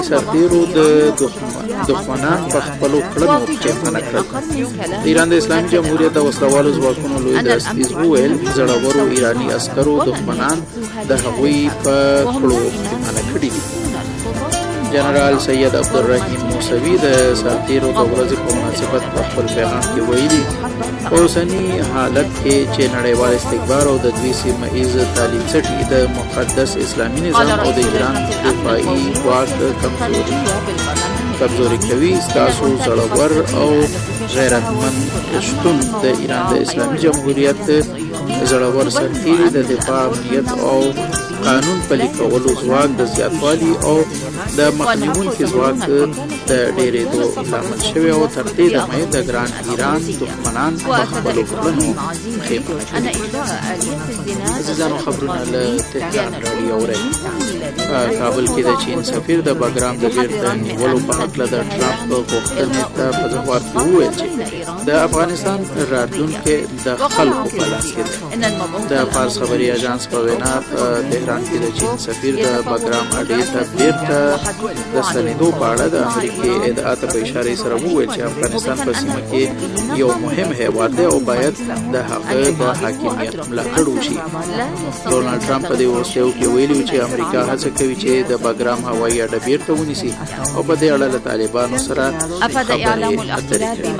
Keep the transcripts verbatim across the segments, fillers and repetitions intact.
سرتیرو د دښمنان په خپلو کړنو پښېمانه کړل. د ایران د اسلامي جمهوریت د وسلوالو ځواکونو لوی درستیز وویل زړورو ایراني عسکرو دښمنان د هغوی په کړو پښېمانه کړي دي. جنرال سید عبدالرحیم موسوي د سرتیرو د ورځې په مناسبت په خپل پیغام کې ویلي په اوسني حالت کې چې نړیوال استکبار او د دوی سیمه ایز تعلیم څټي د مقدس اسلامي نظام او د ایران دفاعي ځواک کمزوري کمزوري کوي، ستاسو زړور او غیرتمند شتون د ایران د اسلامي جمهوریت زړور سرتیري د دفاع امنیت او قانون پلي کولو ځواک د زیاتوالي او د مخنیوونکي ځواک د ډېرېدو لامل شوی او تر دې دمه د ګران ایران دښمنان په خپلو کړنو پښېمانه کړي. عزیزانو خبرونه له تهران راډیو اورئ. په کابل کې د چین سفیر د باګرام د بیرته نیولو په هکله د ټرمپ غوښتنې ته په ځواب کې وویل چې د افغانستان راتلونکی د خلکو په لاس کې دی. د فارس خبري اژانس په وینا په تهران کې د چین سفیر د باګرام اډې ته بیرته د ستنېدو په اړه د امریکې ادعا ته په اشاره سره وویل چې افغانستان په سیمه کې یو مهم هیواد دی او باید د هغه د حاکمیت ملاتړ وشي. ډونالډ ټرمپ په دې وروستیو کې ویلي چې امریکا هڅه کوي چې د باګرام هوایي اډه بیرته ونیسي او په دې اړه له طالبانو سره خبرې اترې کوي.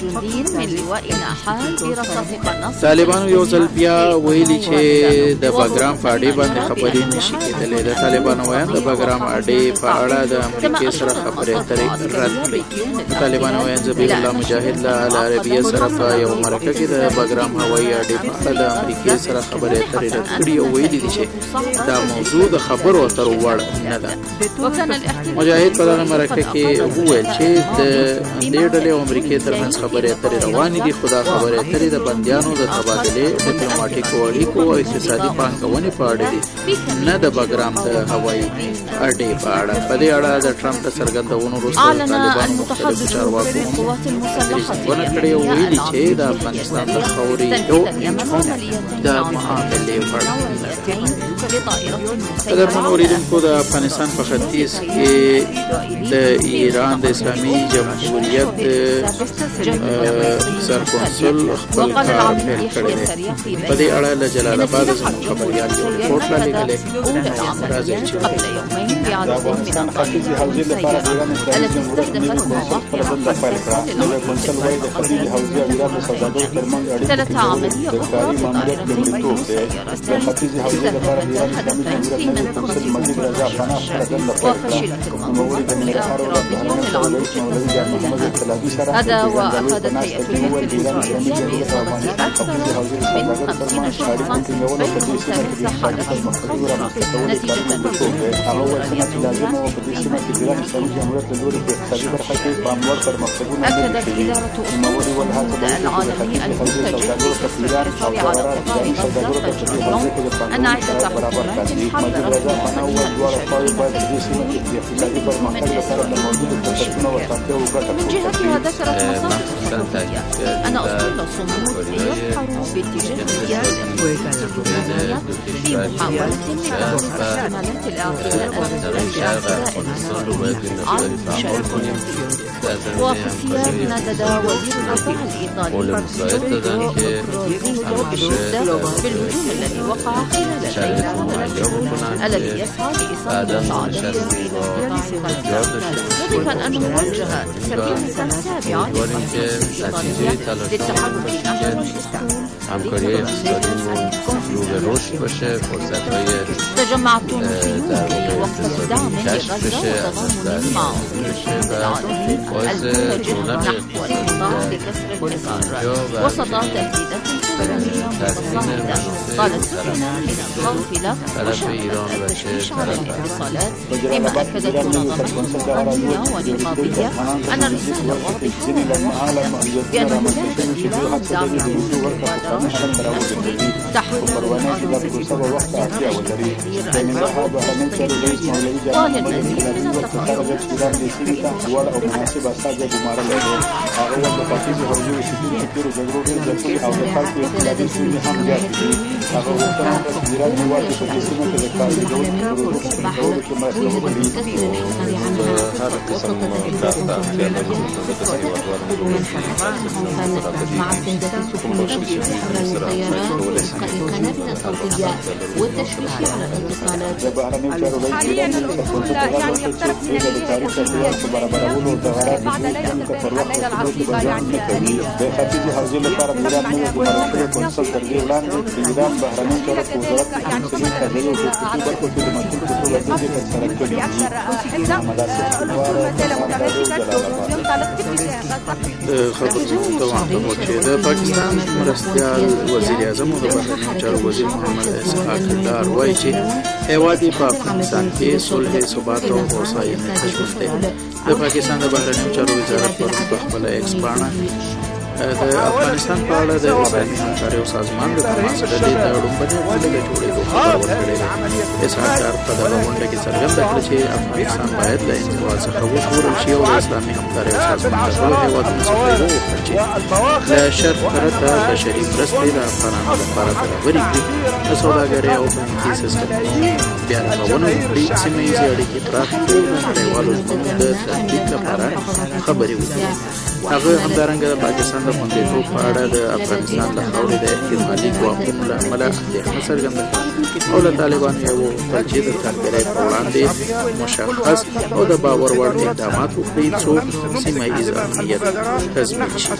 طالبانو یو ځل بیا ویلي چې د باګرام په اډې باندې خبرې نشي کېدلې. د طالبانو ویان د باګرام اډې په اړه د امریکې سره خبرې اترې رد کړې. طالبانو ویان ذبیح الله مجاهد له العربیه سره په یو مرکه کې د باګرام هوایي اډې په اړه د امریکې سره خبرې اترې رد کړې او ویلي دي چې دا موضوع د خبرو اترو وړ نه ده. مجاهد په دغه مرکه کې وویل چې د دې ډلې او امریکې ترمنځ خبرې اترې روانې دي، خو دا خبرې اترې د بندیانو د تبادلې، ډیپلوماټیکو اړیکو او اقتصادي پانګونې په اړه دي، نه د باګرام د هوایي اډې په اړه. په دې اړه د ټرمپ د څرګندونو وروسته طالبانو مختلفو چارواکو ونه کړې او ویلي چې د افغانستان د خاورې یو انچ هم د معاملې وړ نه ده. قدرمنو اوریدونکو، د افغانستان په ختیځ کې د ایران د اسلامي جمهوریت سرکونسل خپل کار پیل کړی دی. په دې اړه له جلال آباد زموږ خبریال یو رپورټ رالیږلی. راځئ چې د افغانستان ختیځې حوزې لپاره د ایران اسلامي جمهوریت ملي کونسل خپله دنده پیل کړه. نوی کونسل وایي د ختیځې حوزې او ایران د سوداګرو ترمنځ اړیکو کې د کاري ماموریت لومړیتوب دی. د ختیځې حوزې لپاره د ایران اسلامي جمهوریت ملي کونسل مجید رضا پناه خپله دنده پیل کړه. نوموړي د ننګرهار ولایت بهرنی چارو رئیس مولوي جان محمد طلبي سره د ځنګلونو په ناسته کې وویل د ایران اسلامي جمهوریت او افغانستان ختیځې حوزې د سوداګرو ترمنځ اړیکو ټینګول او په دې سیمه کې د اقتصادي پرمختګونو رامنځته کول کاري لومړیتوب دی. هغه وویل څنګه چې لازمه وه په دې سیمه کې د ایران اسلامي جمهوریت له لوري په اقتصادي برخه کې پاموړ پرمختګونه لیدل شوي. نوموړي وویل هڅه به وکړي چې د ختیځې حوزې سوداګرو ته په ایران او طیران ایراني سوداګرو ته په دې حوزې کې د پانګونې شرایط برابر کړي. مجید رضا پناه وویل دواړه خواوې باید په دې سیمه کې د اقتصادي پرمختګ لپاره د موجودو فرصتونو او اسانتیاوو ګټه پورته کړي. أن أسطول الصمود يسحر باتجاه رياض في محاولة لحملة الاعتداء وفي السياق ندد وزير الدفاع الإيطالي بالهجوم الذي وقع خلال الليلة الذي يسعى لإصابة سعادة مضيفا أنه وجه سفينة سابعة همکاری اقتصادی رو به رشد باشه، فرصت‌های تجمعتم در وقت الدعم کشف بشه، بشه و باعث رونق وسط تهديدات متضخمة. قالت سفينة حين القافلة وشملت التشويش على الاتصالات، فيما أكدت منظمات وطنية ونقابية أن الرسالة واضحة وموحدة بأن هناك إيران دعم المبادرة الأمنية تحت پروانه کې د پروسه په وخت اړتیا ولري. د ننګرهار بهرنی چارو رئیس مولوي جان محمد انقلابي ورته خارجه ایران د سیمې ته لوړ او مناسب استازی ګمارلی دی. هغه وایي د ختیځو حوزې اوسېدونکي تېرو جګړو ډېر ځپلي او د خلکو اقتصادي ستونزې هم زیاتې دي. هغه غوښتنه وکړه چې ایران هېواد کې په دې سیمه کې د کاري کوونکو پروژو په جوړولو کې مرسته وکړي. هر قسم کار ته اړتیا لري ځکه چې هېوادوالو مع استهداف سفن الشحن والسيارات والقنابل الصوتية والتشويش على الاتصالات. حاليا الوصول يعني يقترب من التاريخ برابرولو دغرات بعد ليلة الليلة العصيبة يعني د ختیځ حوزې لپاره ایران نوې ګمارل کونسل تر دې وړاندې د ایران بهرنی چارو وزارت يعني خصوصا برخو کې د مسؤل په توګه د دې سره کړی د پاکستان مرستیال وزیر اعظم او د بهرنیو چارو وزیر محمد اسحاق ډار وایي چې هیواد په افغانستان کې صلح ثبات او هوساینې ته ژمن دی. د پاکستان د بهرنیو چارو وزارت پرون په خپله ایکس پاڼه د افغانستان په اړه د اسلامي همکاریو سازمان د تماس ډلې د لومړنۍ غونډې د جوړېدو خبر ورکړې ده. اسحاق ډار په دغه غونډه کې څرګنده کړه چې افغانستان باید له انزوا څخه وژغورل شي او د اسلامي همکاریو سازمان د ټولو هېوادونو څخه وغوښتل چې له شرط پرته بشري مرستې د افغانانو لپاره برابرې کړي، د سوداګرۍ او بانکي سیسټمونو بیا رغونه وکړي، سیمه ییزې اړیکې پراخې کړي، د نړیوالو ژمنو د تطبیق لپاره خبرې وکړي. هغه همدارنګه د پاکستان د خوندیتوب په اړه د افغانستان له خاورې د احتمالي ګواښونو له امله اندېښنه څرګنده کړه او له طالبانو یې وغوښتل چې د ترهګرۍ په وړاندې مشخص او د باور وړ اقدامات وکړي څو سیمه ییز امنیت تضمین شي.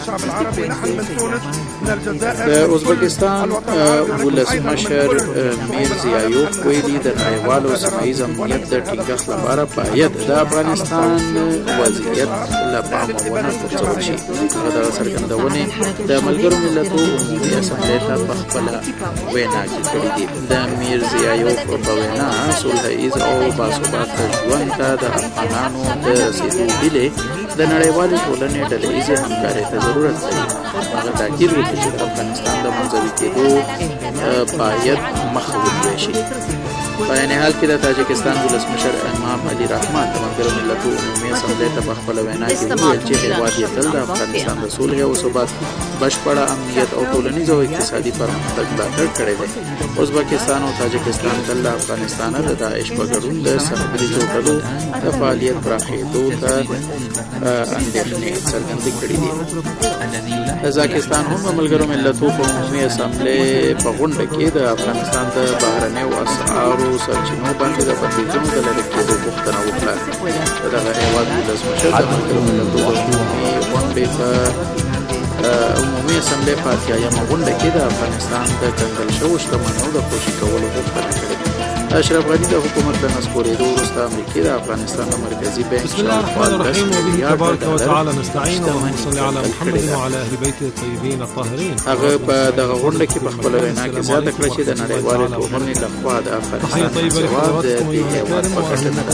د ازبکستان ولسمشر میر زیایوف ویلي د نړیوالو سیمه ییز امنیت د ټینګښت لپاره باید د افغانستان وضعیت له پامه ونه غورځول شي. هغه دغه څرګندونې د ملګرو ملتونو عمومي اسامبلې ته په خپله وینا کې کړي دي. د میر زیایوف په وینا سوله ییز او باثباته ژوند ته د افغانانو د رسېدو هیلې د نړیوالې ټولنې ډله ییزې همکارۍ ته ضرورت لري. هغه تاکید وکړي چې د افغانستان د منزوي کېدو باید مخه ونیول شي. په عین حال کې د تاجکستان ولسمشر امام علي رحمان د ملګرو ملتونو عمومي اسامبلې ته په خپله وینا کې وویل چې هېواد یې تل د افغانستان د صلح او ثبات، بشپړه امنیت او ټولنیز او اقتصادي پرمختګ ملاتړ کړی دی. ازبکستان او تاجکستان تل د افغانستان د داعش په ګډون د سرحدي ډلو د فعالیت پراخېدو ته اندېښنې څرګندې کړې دي. تاجکستان هم د ملګرو ملتونو په عمومي اسامبلې په غونډه کې د افغانستان د بهرنیو اسعارو سرچینو باندې د بندیزونو د لرې کېدو غوښتنه وکړه. د دغه هېواد ولسمشر د ملګرو ملتونو د عمومي غونډې په عمومي اسامبلې په اتیایمه غونډه کې د افغانستان د کنګل شوو شتمنیو د خوشي کولو غوښتنه کړې. اشرف غني د حکومت له نسکورېدو وروسته امریکې د افغانستان د مرکزي بانک بسم الله الرحمن الرحيم وبه تبارك وتعالى نستعين اللهم صل على محمد وعلى اهل بيته الطيبين الطاهرين. هغه په دغه غونډه کې په خپله وینا کې زیاته کړه چې د نړیوالې ټولنې لخوا د افغانستان هېواد د دې هېواد په ګټه ده.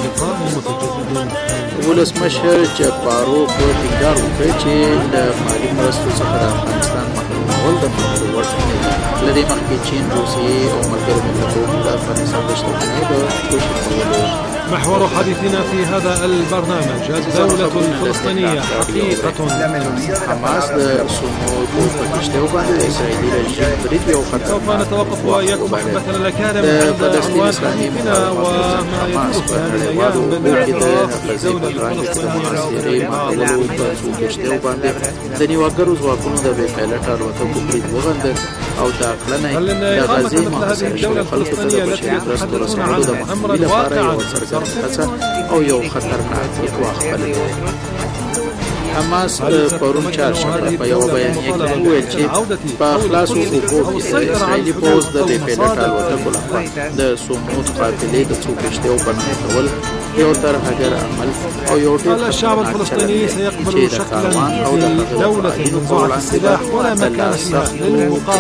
ولسمشر جبارو په ټینګار وکړ چې له مالي مرستو څخه د افغانستان محرومول د منلو وړ نه دي. له دې مخکې چین، روسیې او ملګرو ملتونو د افغانستان د شتمنیو د خوشي کولو. محور حديثنا في هذا البرنامج الدولة الفلسطينية حقيقة. حماس د صمود په کشتیو باندې د اسرائیلي رژیم برید یو خطر. سوف نتوقف وإياكم محبتنا الأكارم عند عنوان حديثنا وما يدور في هذه الأيام بالاعتراف بالدولة الفلسطينية ماتولو په څو کشتیو باندې د نیواګرو ځواکونو د بې پیلټ الوتکو برید وغنده او دا کړنه د غزې محاصره شویو خلکو ته د بشري مرستو رسولو د مخنیوي لپاره یو څرګند هڅه او یو خطرناک ګواښ بللی دی. حماس پرون چهارشنبه په یوه بیانیه کې وویل چې په خلاصو اوبو کې د اسرائیلي پوځ د بې پیلټ الوتکو لخوا د صمود قافلې د څو کشتیو پناه کول یو ترهګر عمل او یو ډېر الشعب الفلسطيني سيقبل شكلا لدولة منزوعة السلاح ولا مكان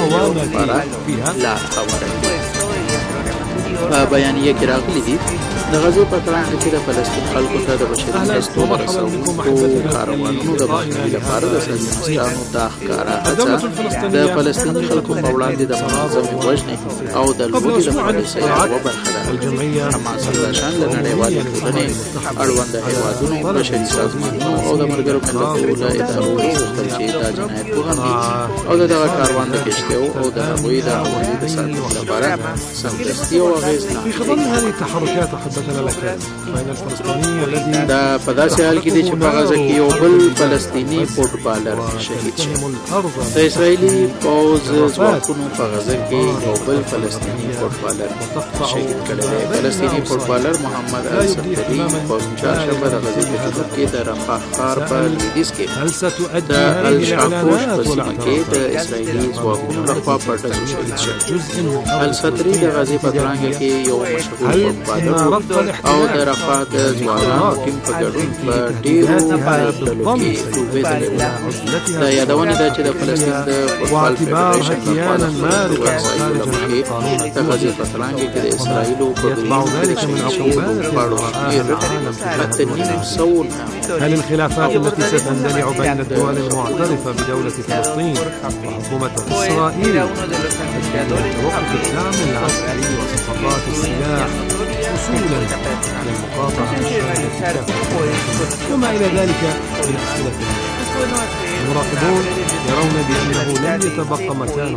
للمقاومة فيها. په بیانیه کې راغلي دي د غزې په تړاو کې د فلسطین خلکو ته د بشري مرستو د رسولو کاروانونو د مخنیوي لپاره د صهیونیستانو دا ښکاره هڅه د فلسطیني خلکو په وړاندې د منظمې وژنې او د لوږې د پالیسۍ یوه برخه ده. حماس همداشان له نړیوالې ټولنې، اړونده هېوادونو، بشري سازمانونو او د ملګرو ملتونو له ادارو وغوښتل چې دا جنایت وغندي او د دغه کاروان د کشتیو او د هغوی د عملي د ساتنې لپاره سمدستي او اغېزناک في خضم هذه التحركات احبتنا الأكارم فإن الفلسطيني الذي دا په داسې حال کې دی چې په غزه کې یو بل فلسطیني فوټبالر شهید شو. د اسرائیلي پوځ ځواکونو په غزه کې یو بل فلسطیني فوټبالر شهید کړی دی. فلسطیني فوټبالر محمد الصفدي په چهارشنبه د غزې په جنوب کې د رفح ښار په لویدیځ کې د الشاقوش په سیمه کې د اسرائیلي ځواکونو لخوا په ډزو شهید شو. الصفدي د غزې په تړانګه کې یو مشهور فوټبالر او د رفح د ځوانانو ټیم په ګډون په ډېرو ډلو کې لوبېدلی و. د یادونې ده چې د فلسطین د فوټبال فېډریشن لخوا د خپلو ویبسایټو له مخې د غزې په تړانګه کې د اسرائیلو په ګریزو کې د شهید شویو لوبغاړو شمېر اته نیم سوه نه. هل الخلافات التي ستندلع بين الدول المعترفة بدولة فلسطين وحكومة إسرائيل توقف الدعم العسكري وصفقات السلاح وصولا للمقاطعة الشاملة وما إلى ذلك من أسئلة. المراقبون يرون بأنه لن يتبقى مكان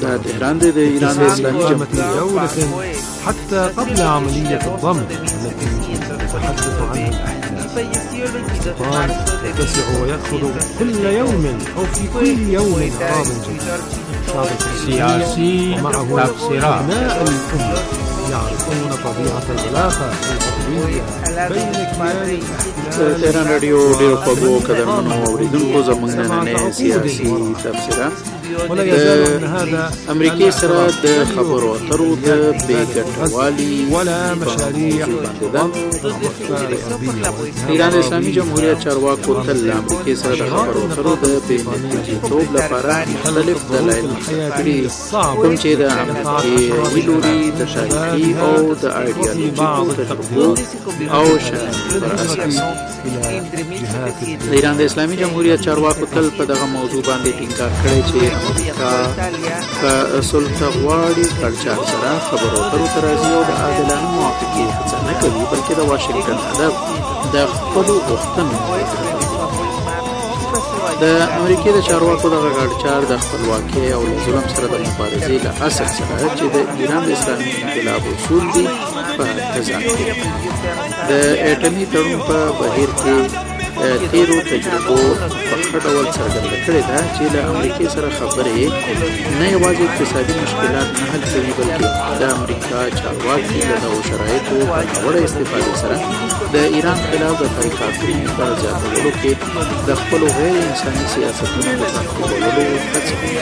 في دولة حتى قبل عملية الضم التي يتحدث عنها الاحتلال. يتسع ويأخذ كل يوم أو في كل يوم أعراض جديدة. سياسي ومعه أبناء الأمة يعرفون طبيعة العلاقة الحقيقية بين كيان الاحتلال. تهران رادیو ډېرو خوږو قدرمنو اورېدونکو زموږ نننۍ سیاسي تبصره د امریکې سره د خبرو اترو د بې ګټوالي ولا مشاريع د ایران اسلامي جمهوریت چارواکو تل له امریکې سره د خبرو اترو د بې نتیجېتوب لپاره مختلف دلایل مطرح کړي، کوم چې د امریکې لوري د تاریخي او د ایډیالوژیکو تجربو او شننې پر اساس. د ایران د اسلامي جمهوریت چارواکو تل په دغه موضوع باندې ټینګار کړی چې امریکا په صلح ته غواړي کړچار سره خبرو اترو ته راځي او د عادلانه موافقې هڅه نه کوي، بلکې د واشنګټن هدف د خپلو غوښتنو د امریکې د چارواکو دغه ګډچار د خپلواکۍ او له ظلم سره د مبارزې له اصل سره چې د ایران د اسلامي انقلاب اصول دي په تضاد کې. د اټمي تړون په بهیر کې تیرو تجربو په ښه ډول څرګنده کړې ده چې له امریکې سره خبرې نه یوازې اقتصادي مشکلات نه حل کوي، بلکې د امریکا چارواکي له دغو شرایطو په ناوړه استفادې سره د ایران خلاف د کاریکاتورونو په زیاتولو کې د خپلو غیر انساني سیاستونو د تعقیبولو هڅه کوي.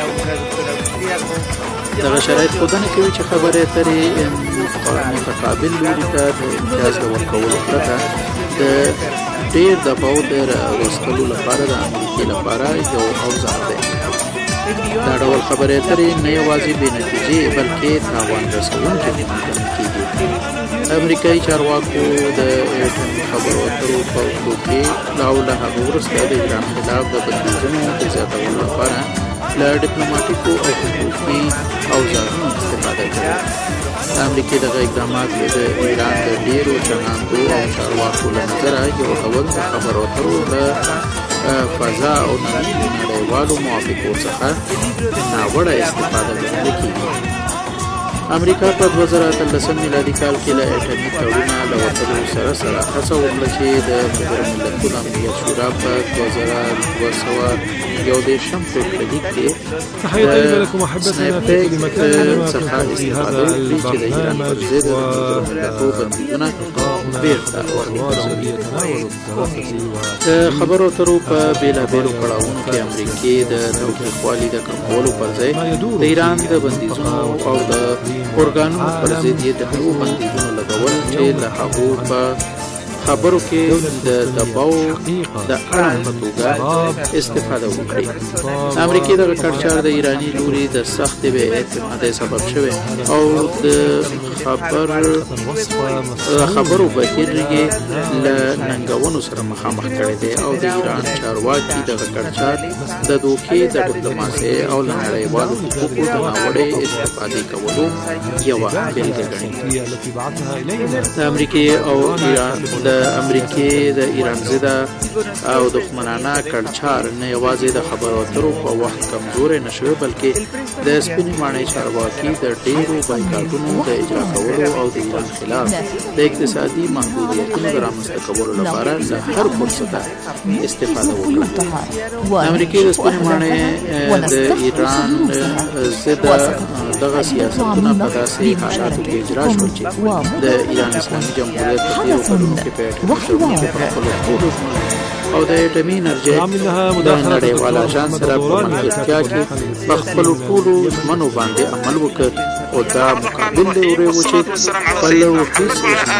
دغه شرایط ښودنه کوي چې خبرې اترې متقابل لوري ته د امتیاز د ورکولو پرته د ډېر دفاع د راوستلو لپاره د امریکې لپاره یو اوزار دی. دا ډول خبرې اترې نه یوازې بې نتیجې بلکې تاوان رسوونکې ګڼل کېږي. امریکایي چارواکو د اټومي خبرو اترو په اوږدو کې او له هغه وروسته د ایران خلاف د بندیزونو د زیاتولو لپاره له ډیپلوماټیکو او حقوقي اوزارونو استفاده کوي. د امریکې دغه اقدامات د ایران د ډېرو چلندو او چارواکو له نظره یو ډول د خبرو اترو له فضا او نړیوالو موافقو څخه ناوړه استفاده ګڼل کېږي. امریکا په دوه زره اتلسم میلادي کال کې له اټمي تړونه له وتلو سره سره هڅه وکړه چې د ملګرو ملتونو امنیت شورا په دوه زره دوه سوه یو دېرشم پرېکړه لیک کې سنایپیک څخه استفاده وکړي چې د ایران پر ضد د ملګرو ملتونو بندیزونه بېرته وغورځوي. د خبرو اترو په بېلابېلو پړاوونو کې امریکې د تاوتریخوالي د کمولو پر ځای د ایران د بندیزونو او د اورګانونو پر ضد یې د هغو بندیزونو لګول چې له هغو په خبرو کې د دباو د اړم په توګه استفاده وکړي. امریکای د کړچار د ایرانی لوري د سخت به اعتماد سبب شوه او د خبر خبرو بهیر کې ل ننګونو سره مخامخ کړي دي او د ایران چارواکي د کړچار د دوکې د ډیپلوماسي او نړیوالو حقوقو د ناوړه استفادې کولو یو بلګه ګڼي. د امریکای او ایران د امریکای د ایران ضد او دښمنانه کړچار نه یوازې د خبرو اترو په وخت کمزورې نشوي بلکې د سپینې ماڼۍ چارواکي د ډېرو بایکاټونو د اجرا کولو او د ایران خلاف د اقتصادي محدودیتونو د رامنځته کولو لپاره له هر فرصته استفاده وکړه. امریکای د سپینې ماڼۍ د ایران ضد دغه سیاستونه په داسې حالاتو کې اجرا شول چې د ایران اسلامي جمهوریت په تیرو کلونو کې په اټومي ټولو او د اټومي انرژۍ د نړیوال اژانس سره په ملګرتیا کې په خپلو ټولو ژمنو باندې عمل وکړ او دا مقابل د اورېو چې خپلو هیڅ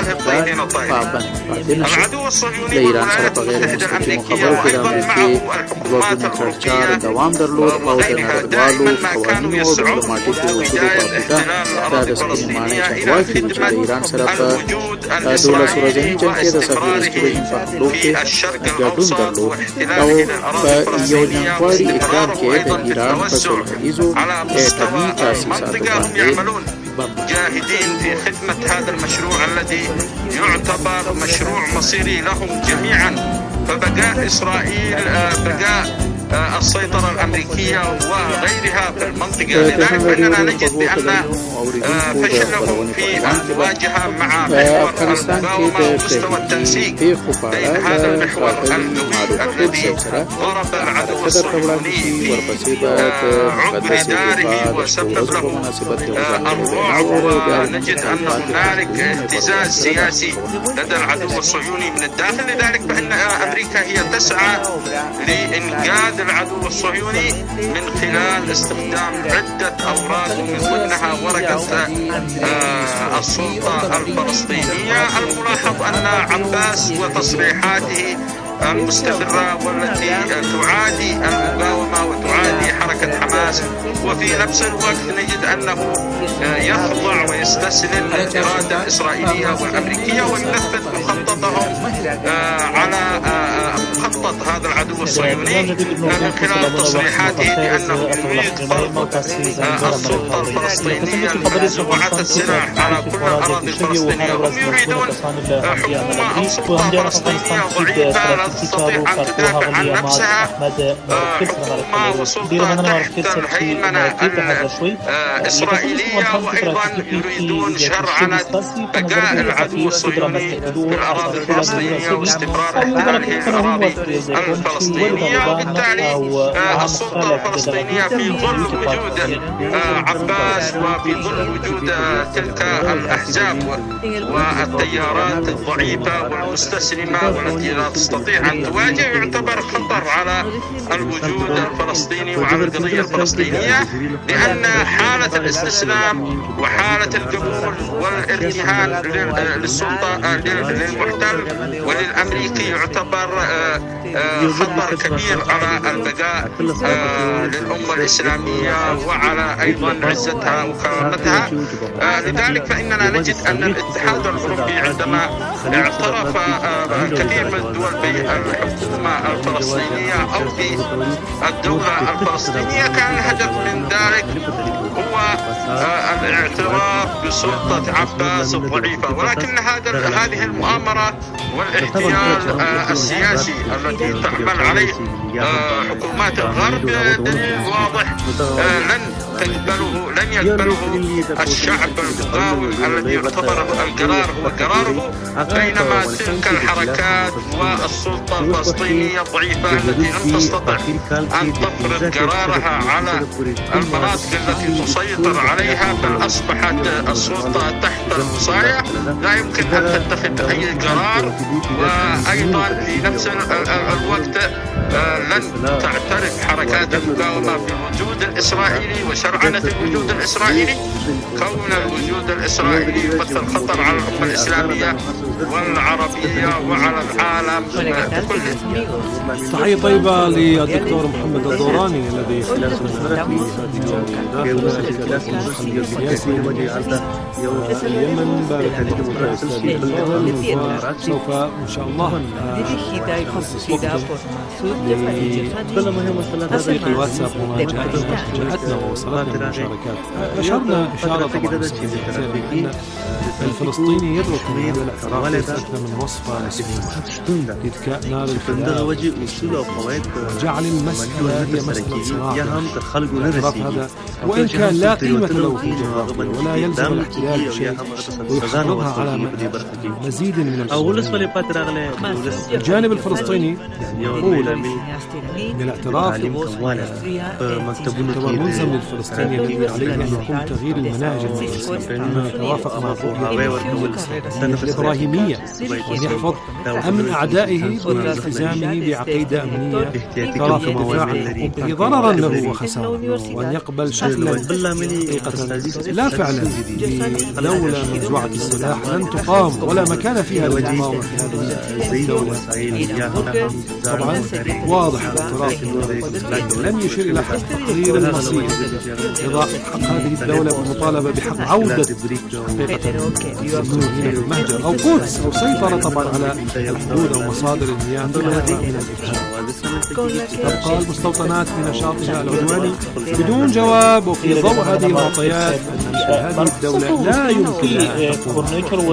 پابند پاتې نه شو. د ایران سره په غیر مستقیمو خبرو کې د امریکې دوه ګونې کړچار دوام درلود او د نړیوالو قوانینو او ډیپلوماټیکو اصولو په اساس دا د سپینې ماڼۍ چارواکي چې د ایران سره په دولس ورځني جنګ کې د سفیر اسټرین په خپلو کې ګډون درلود او په یو جنګواري اقدام کې د ایران په سوله ایزو اټومي تاسیساتو باندې جاهدين في خدمة هذا المشروع الذي يعتبر مشروع مصيري لهم جميعا. فبقاء إسرائيل بقاء السيطرة الأمريكية وغيرها في المنطقة. لذلك فإننا نجد بأن فشلهم في المواجهة مع محور المقاومة ومستوى التنسيق بين هذا المحور القوي الذي ضرب العدو الصهيوني في عقر داره وسبب له الرعب. ونجد أن هنالك اهتزاز سياسي لدى العدو الصهيوني من الداخل. لذلك فإن أمريكا هي تسعى لإنقاذ العدو الصهيوني من خلال استخدام عدة أوراق ومن ضمنها ورقة السلطة الفلسطينية. الملاحظ أن عباس وتصريحاته المستمرة والتي تعادي المقاومة وتعادي حركة حماس، وفي نفس الوقت نجد أنه يخضع ويستسلم للإرادة الإسرائيلية والأمريكية وينفذ مخططهم على مخطط هذا العدو الصهيوني من خلال تصريحاته بأنه يريد فرض السلطة الفلسطينية المنزوعة السلاح على كل الأراضي الفلسطينية. هم يريدون حكومة أو سلطة فلسطينية ضعيفة لا تستطيع أن تدافع عن نفسها، حكومة وسلطة تحت الهيمنة الإسرائيلية. وأيضا يريدون شرعنة بقاء العدو الصهيوني في الأراضي الفلسطينية واستمرار احتلاله الأراضي الفلسطينية. وبالتالي السلطة الفلسطينية في ظل وجود عباس وفي ظل وجود تلك الأحزاب والتيارات الضعيفة والمستسلمة والتي لا تستطيع أن تواجه يعتبر خطر على الوجود الفلسطيني وعلى القضية الفلسطينية، لأن حالة الاستسلام وحالة القبول والارتهان للسلطة للمحتل وللأمريكي يعتبر خطر كبير على البقاء للأمة الإسلامية وعلى أيضا عزتها وكرامتها. لذلك فإننا نجد أن الاتحاد الأوروبي عندما اعترف كثير من الدول بالحكومة الفلسطينية أو بالدولة الفلسطينية كان الهدف من ذلك هو الاعتراف بسلطة عباس الضعيفة. ولكن هذا هذه المؤامرة والاحتيال السياسي التي تعمل عليه حكومات الغرب دليل واضح لن تقبله لن يقبله الشعب المقاوم الذي يعتبر القرار هو قراره، بينما تلك الحركات والسلطة الفلسطينية الضعيفة التي لم تستطع أن تفرض قرارها على المناطق التي تسيطر عليها بل أصبحت السلطة تحت الوصاية لا يمكن أن تتخذ أي قرار. وأيضا في نفس الوقت لن تعترف حركات المقاومة بالوجود الإسرائيلي وشرع شرعنة الوجود الإسرائيلي، كون الوجود الإسرائيلي يمثل خطر على الأمة الإسلامية والعربية وعلى العالم كله. تحية طيبة للدكتور محمد الدوراني الذي اليمن بارك سوف إن شاء الله نصل الواتساب وجاءتنا ووصلتنا المشاركات. أشرنا إشارة طبعا بأن الفلسطيني يدرك من هذا الاعتراف ليس أكثر من وصفة مسلمة لإذكاء نار الخلاف وجعل المسألة هي مسألة صراع. الاعتراف هذا وإن كان لا قيمة له في جوابه ولا يلزم الاحتلال بشيء ويحرضها على مزيد من الفلسطينيين. الجانب الفلسطيني يقول أن الاعتراف يعتبر ملزم للفلسطيني الذي عليه أن يقوم تغيير المناهج المدرسية بما يتوافق مع الرؤية الإبراهيمية وأن يحفظ أمن أعدائه بالتزامه بعقيدة أمنية ترى في الدفاع عن حقوقه ضررا له وخسارة، وأن يقبل شكلا حقيقة لا فعلا بدولة منزوعة السلاح لن تقام ولا مكان فيها للمقاومة في هذه الدولة. طبعا واضح الاعتراف لم يشير إلى حق تقرير المصير إضاءة حق هذه الدولة بالمطالبة بحق عودة حقيقة المهجر أو قدس أو سيطرة طبعا على الحدود أو مصادر المياه من الإبهام. تبقى المستوطنات في نشاطها العدواني بدون جواب، وفي ضوء هذه المعطيات أن هذه الدولة لا يمكن لها أن تكون.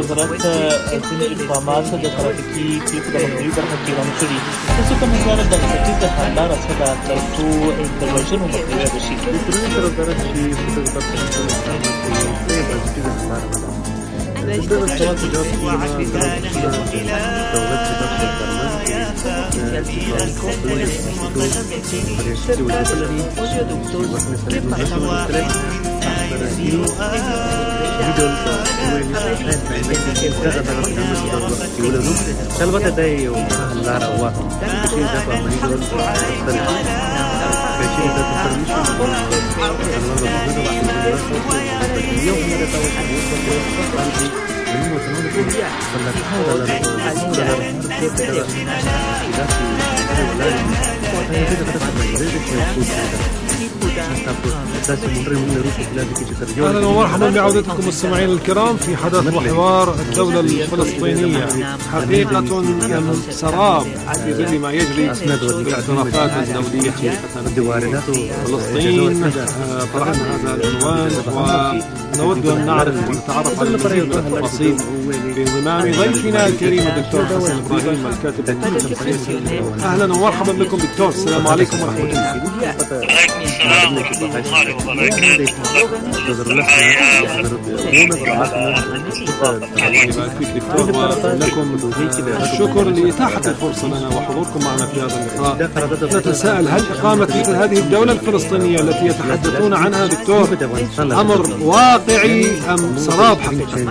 أهلا ومرحبا بعودتكم مستمعين الكرام في حدث وحوار الدولة الفلسطينية. حقيقة سراب في ظل ما يجري بالاعترافات الدولية حقيقة فلسطين. طرحنا هذا العنوان ونود أن نعرف ونتعرف على المزيد من التفاصيل بانضمام ضيفنا الكريم الدكتور حسن إبراهيم الكاتب الرئيسي. أهلا ومرحبا بكم دكتور. السلام عليكم ورحمة الله. وعليكم السلام ورحمة الله وبركاته. لكم الشكر لإتاحة الفرصة لنا وحضوركم معنا في هذا اللقاء. نتساءل هل إقامة مثل هذه الدولة الفلسطينية التي يتحدثون عنها دكتور أمر واقعي أم سراب حقيقي؟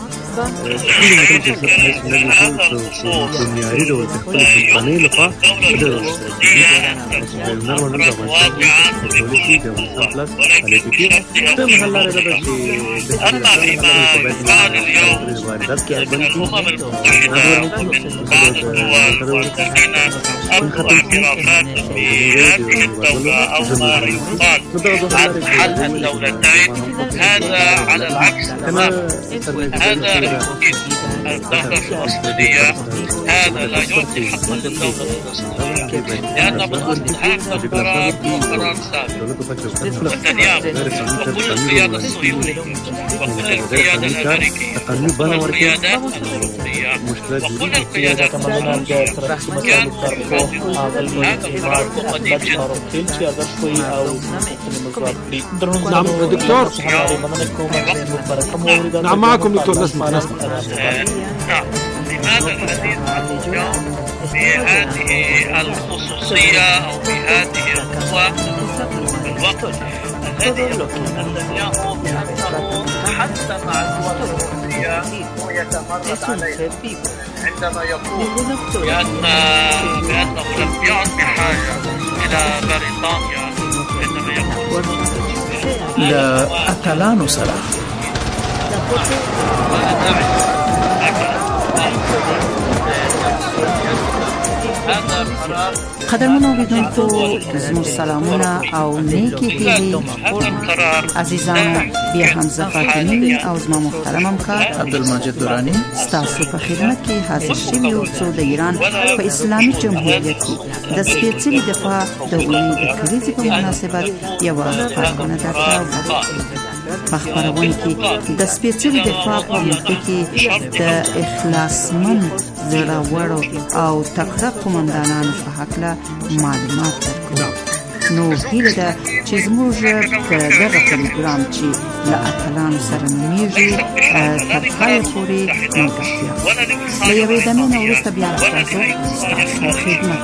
حل الدولتين هذا على العكس تماما. هذا الدولة الفلسطينية هذا لا يعطي حقا للدولة الفلسطينية، لأن بالأصل هذا القرار هو قرار سابق. نتنياهو وكل القيادة الصهيونية وكل القيادة الأمريكية والقيادات الأوروبية وكل القيادات الأوروبية كانوا يفضلون هذا القرار قديم جدا. نعم دكتور. نعم معكم دكتور. نسمع نسمع. نعم. لماذا الحديث عن اليوم بهذه الخصوصية أو بهذه القوة في الوقت الذي يقول نتنياهو بأنه حتى مع الدول الأوروبية هو يتمرد عليها عندما يقول بأن بأنه لم يعد بحاجة إلى بريطانيا، عندما يقول له اتلانو سره. قدرمن اوریدونکو زموږ سلامونه او نیکی هیلې عزیزان، بیا هم زه فاطمه او زما محترم همکار عبدالمجید دورانی ستاسو په خدمت کې حاضر شوي یو څو د ایران په اسلامي جمهوریت کې د سپېڅلي دفاع د اونۍ د کلیزې په مناسبت یوه خپرونه درته وړاندې. په خپرونه کې د سپېڅلي دفاع په موضوع کې د اخلاصمن زړورو او تکړه قومندانانو په هکله معلومات ورکوو. نو هیله ده چې زموږ په دغه پروګرام چې له اتلانو سره نومیږي تر پایه پورې ملګرتیا له یوې دمې نه وروسته بیا راستاسو ستاسو خدمت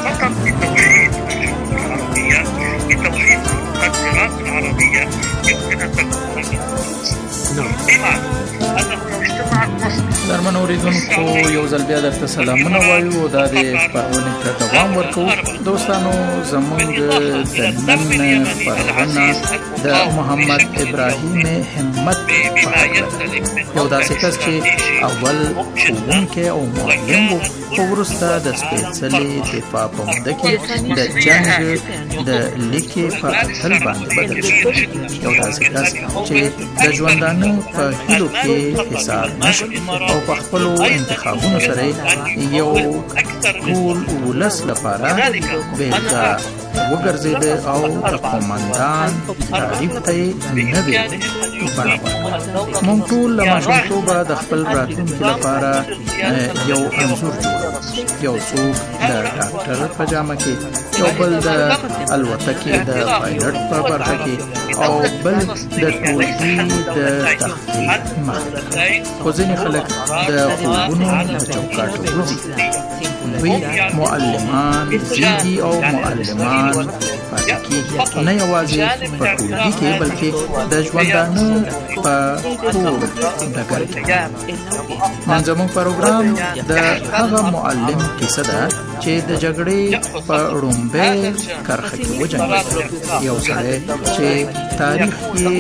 درمن اوریدونکو یو ځل بیا درته سلامونه وایو. دا د خپرونې ته دوام ورکوو. دوستانو، زموږ د نن خپرونه د محمد ابراهیم همت په اړه یو داسې کس چې اول ښوونکی او معلم و، خو وروسته د سپېڅلي دفاع په موده کې د جنګ د لیکې په اتل باندې بدل شو. یو داسې کس چې د ژوندانه په هیلو کې حصار نشو او په خپلو انتخابونو سره یو ټول ولس لپاره بېلګه وګرځید او د قومندان تعریف ته یې نه وي برابر. موږ ټول له ماشومتوبه د خپل راتلونکي لپاره یو انځور جوړ، یو څوک د ډاکټر په جامه کې، یو بل د الوتکې د پایلټ په برخه کې، او بل د ټولګي د تخطیط مخکې. خو ځینې خلک د خوبونو د چوکاټو وځي. دوی معلمان زیږي او معلمان پاتې کېږي، نه یوازې په ټولګي کې بلکې د ژوندانه په ټول ډګر کې. نن زموږ پروګرام د هغه معلم کیسه ده چې د جګړې په ړومبۍ کرښه کې وجنګېد. یو سړی چې تاریخ یې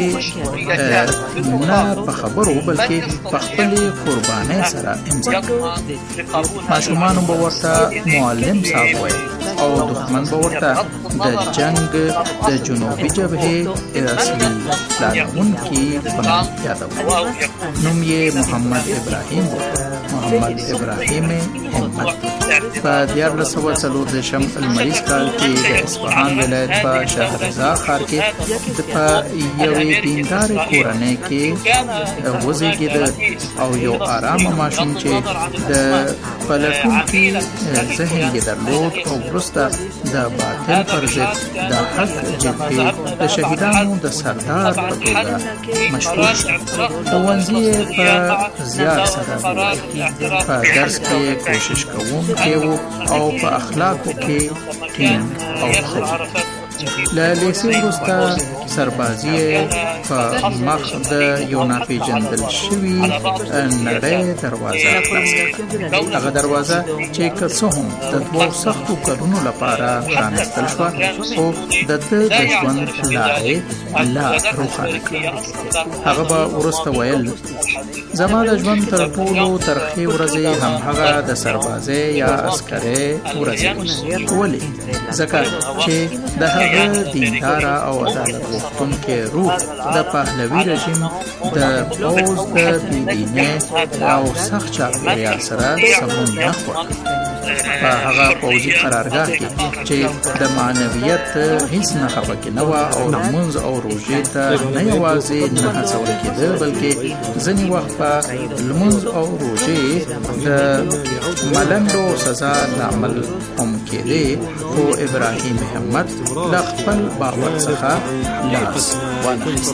نه په خبرو بلکې په خپلې قربانۍ سره امضا کړ. ماشومانو به ورته معلم صاحب وایي او دښمن به ورته د جنگ د جنوبي جبهې رسمي پلانونکي په نوم یادوي. نوم یې محمد ابراهیم و، محمد ابراهیم همت. په دیارلس سوه څلور دېرشم لمریز کال کې د اصفهان ولایت په شهرضا ښار کې په یوې دیندارې کورنۍ کې وزېږېد او یو آرامه ماشوم چې د پلټونکي ذهن یې درلود او وروسته د باطل پر ضد د حق جبهې د شهیدانو د سردار په توګه مشهور شو. ښوونځي یې په زیار سره په درس کې کوشش کوونکی و او په اخلاقو کې ټینګ او ښه. له لیسې وروسته سربازي په مخ د یو ناپېژندل شوي نړۍ دروازه خلاصه کړه. هغه دروازه چې که څه هم د دوو سختو کلونو لپاره پرانستل شوه، خو د ده د ژوند لارې لا روښانه کړه. هغه به وروسته ویل، زما د ژوند تر ټولو ترخې ورځې همهغه د سربازۍ یا عسکرۍ ورځې. ولې؟ ځکه چې د هغه دینداره او عدالت غوښتونکي روح د پهلوي رژیم د پوځ د بېدینۍ او سخت چاپېریال سره سمون نه خوړ. په هغه پوځي قرارګاه کې چې د معنویت هیڅ نښه پکې نه وه او لمونځ او روژې ته نه یوازې نه هڅول کېده بلکې ځینې وخت په لمونځ او روژې د ملنډو سزا لامل هم کېدې، خو ابراهیم همت له خپل باور څخه لاس وانخیست.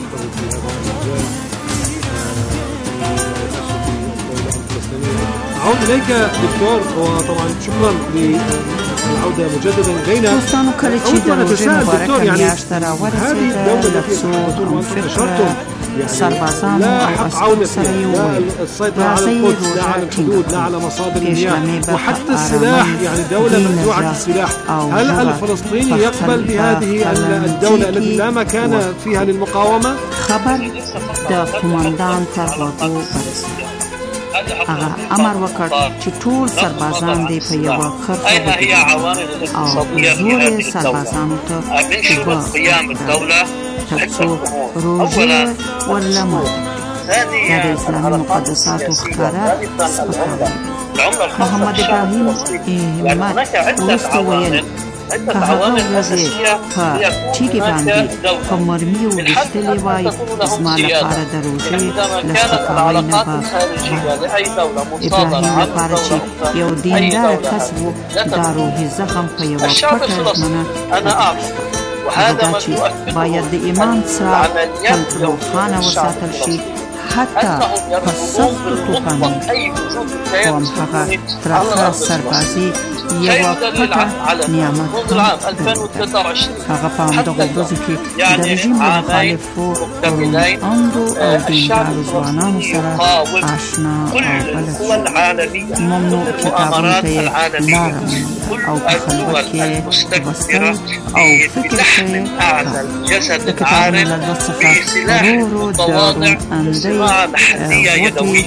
أعود إليك دكتور، وطبعا شكرا للعودة مجددا إلينا. دوستانو کله چې د روژې مبارکه میاشت راورسېده، د څو هم فکر سربازانو لا او حق عسكرو عودة سره فيها، یې لا وویل السيطرة على راځئ القدس، لا روژه على ټینګه الحدود، لا کړو. على مصادر پېشلمې المياه، به وحتى په السلاح، آرامۍ يعني دولة دې منزوعة نظر السلاح. او هل هغه الفلسطيني په يقبل خپل- بهذه په الدولة التي خلنځي لا مكان کې فيها للمقاومة؟ خبر د قومندان تر غوږو ورسېد. هغه امر وکړ چې ټول سربازان دې په یوه کرښه ودرېږي او زور یې سربازانو ته اوبه ورکړل تر څو روژې ورله دا د اسلامي مقدساتو ښکاره سپکاوی. محمد ابراهیم همت وروسته ویل که هغه ورځې په ټیټې باندې په مرمیو ویشتلې وای زما لپاره د روژې له سپکاوي نه به ابراهیم لپاره چې یو دینداره کس و دا روحي زخم په یوه پټه ژمنه هغه دا چې باید د ایمان څراغ تل روښانه وساتل شي حتی په سختو طوفانونو خو همهغه ترخه سربازي یوه پټه نعمت هم درلوده. هغه په همدغو ورځو کې د رژیم له مخالفو روڼاندو او دیندارو ځوانانو سره اشنا او بلد شو. ممنوع کتابونو ته یې لاره ومونده او په خلوت کې یې لوستل او فکر ته یې کار. د کتابونو له لوست څخه ورو ورو د روڼاندۍ غوټې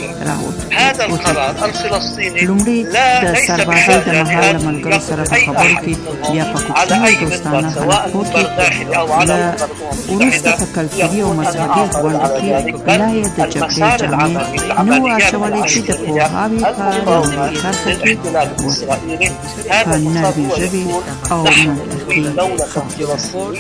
راوتې. لومړی د سربازۍ د مهال له ملګرو سره په خبرو کې بیا په کوچنیو دوستانه حلقو کې له وروسته په کلتوري او مذهبي غونډو کې لا یې د جګړې جامې نه وو اچولې چې د پوهاوي په لومړۍ کرښه کې ودرېږي په نرمې ژبې او منطقي خبرو.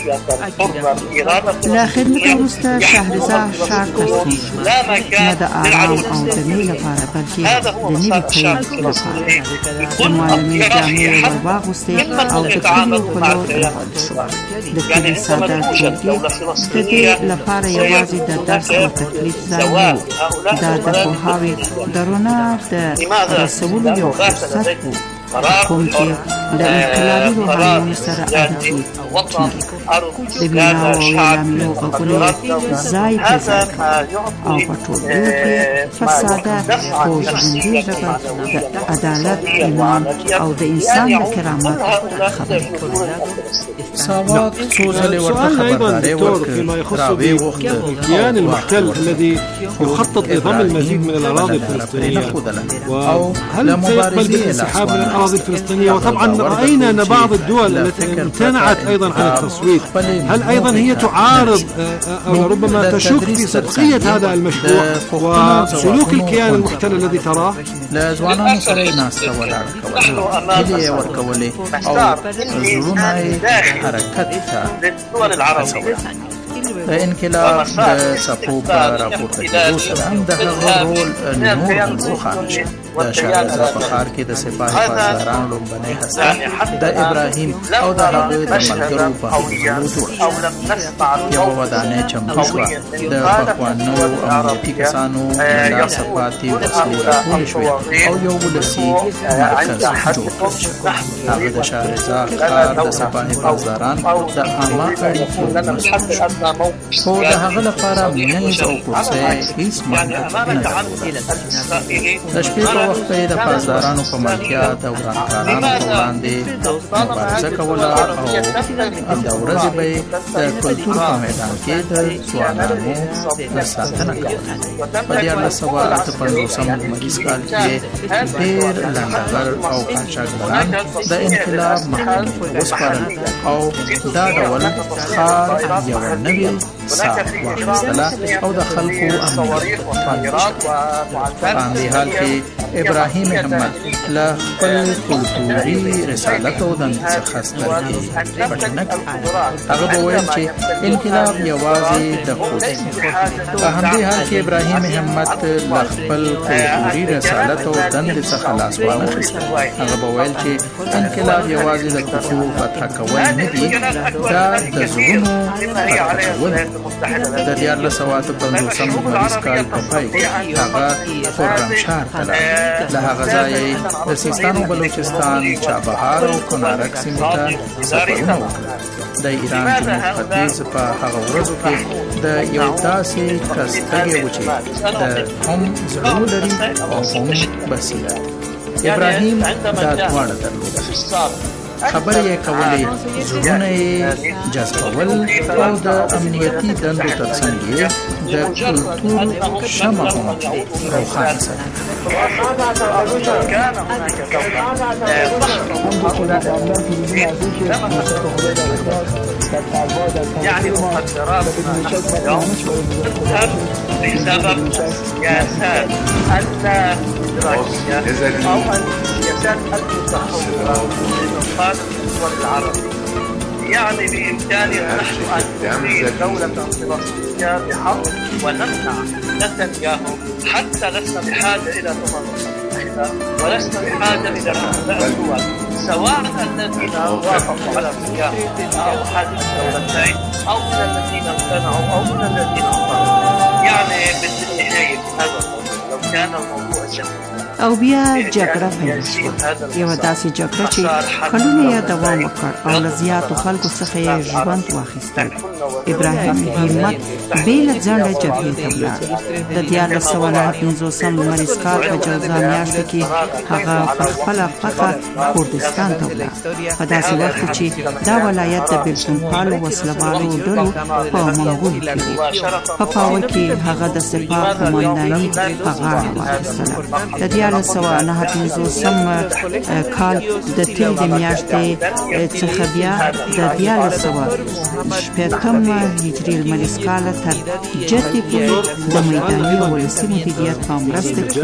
له خدمت وروسته شهرزاد ښار ته ستون شو، نه د آرام او دمې لپاره بلکې د نوي پیل لپاره. د معلمې جامې یې ور واغوستې او د کلیو په لور روان شو. د کلي ساده ټولګي د دې لپاره یوازې د درس او تکلیف ځای نه و، دا د پوهاوي د رڼا د رسولو یو فرصت و کوم چې د انقلابي روحانیونو سره اړیکې ټینګې کړې. د ویناو او اعلامیو غږونه یې ځای په ځای کړل او په ټولګیو کې په ساده خو ژوندۍ ژبه د عدالت، ایمان او د انسان د کرامت خبرې کولې. ساواک څو ځلې ورته خبرداری ورکړ راویې غوښته الكيان المحتل الذي يخطط لضم المزيد من الأراضي الفلسطينية، وهل سيقبل بالانسحاب من الأراضي الفلسطينية؟ وطبعا رأينا أن بعض الدول التي امتنعت أيضا عن التصويت هل أيضا هي تعارض أو ربما تشك في صدقية هذا المشروع وسلوك الكيان المحتل الذي تراه؟ له ځوانانو سره یې ناسته ولاړه کوله، هیلې یې ورکولې او زړونه یې حرکت ته هڅول. د انقلاب د څپو په راپورته کېدو سره هم د هغه رول نور هم روښانه شو. د شهرزاد په ښار کې د سپاهي پاسدارانو لومړنۍ هڅه د ابراهیم او د هغه د ملګرو په هلو جوړه شوه. یوه ودانۍ چمتو شوه، د پخوانیو امنیتي کسانو له لاسه پاتې وسلې راټولې شوې او یو ولسي مرکز جوړ کړل شو. هغه د شهرزاد ښار د سپاهي پاسداران د عامه اړیکو مسؤل شو، خو د هغه لپاره میز او کرسۍ هیڅ معنی نه درلوده. د شپې په وخت کې د پاسدارانو په ملکیت او ورانکارانو په وړاندې مبارزه کوله او د ورځې به یې د کلتور په میدان کې د ځوانانو ساتنه کوله. په دیارلس سوه اته پنځوسم لمریز کال کې ډېر لنډغر او قاچاقبران د انقلاب محکمې ته وسپارل او دا ډول ښار یوه نوې ساه واخیستله او د خلکو امنیت خوندي شو. په همدې حال کې ابراهیم همت له خپل کلتوري رسالت او دندې څخه سترګې پټې نه کړې. هغه به ویل چې انقلاب یوازې د خوځښت. په همدې حال کې ابراهیم همت له خپل کلتوري رسالت او دندې څخه لاس وانخیست. هغه به ویل چې انقلاب یوازې د کوڅو فتح کول نه دي، دا د زړونو فتح کول. د دیارلس سوه اته پنځوسم لمریز کال په پای کې هغه خرمشهر ته لاړ له هغه ځایه د سیستان او بلوچستان، چابهار او کنارک سیمو ته سفرونه وکړل. د ایران جنوب ختیځ په هغه ورځو کې د یو داسې کس تګې و چې د هم زړه لري او هم بصیرت. ابراهیم دا دواړه درلودل. خبرې یې کولې، زړونه یې جذبول او د امنیتي دندو ترڅنګ یې د کلتور شمع هم روښانه ساتله. يعني مخدرات اليوم بسبب السياسات اللا إدراكية أو السياسات المتحورة لنقاد الدول العربية. يعني بإمكاننا نحن أن نريد دولة فلسطينية بحق ونمنع نتنياهو، حتى لسنا بحاجة إلى الأمم المتحدة ولسنا بحاجة إلى هؤلاء الدول، سواء الذين وافقوا على ارتكاب أو أحد الدولتين أو من الذين امتنعوا أو من الذين اضطروا. يعني بالنهاية هذا الموضوع لو كان الموضوع جد او بیا جګړه پیل شوه. یوه داسې جګړه چې کلونه یې دوام وکړ او له زیاتو خلکو څخه یې ژوند واخیستل. ابراهیم همت بې له ځنډه جبهې ته ولاړ. د دیارلس سوه نهه پنځوسم لمریز کال په جوزا میاشت کې هغه په خپله پخه کردستان ته ولاړ، په داسې وخت چې دا ولایت د بېلتونپالو وسلوالو ډلو په منګولو کې دی. په پاول کې هغه د سپاه قومانداني په غاړه واخیستله. د دیارلس سوه نهه پنځوسم کال د تیر د میاشتې څخه بیا د دیارلس سوه شپېتم هجري لمریز کال تر جدي پورې د میداني او ولسي مدیریت په مرسته کې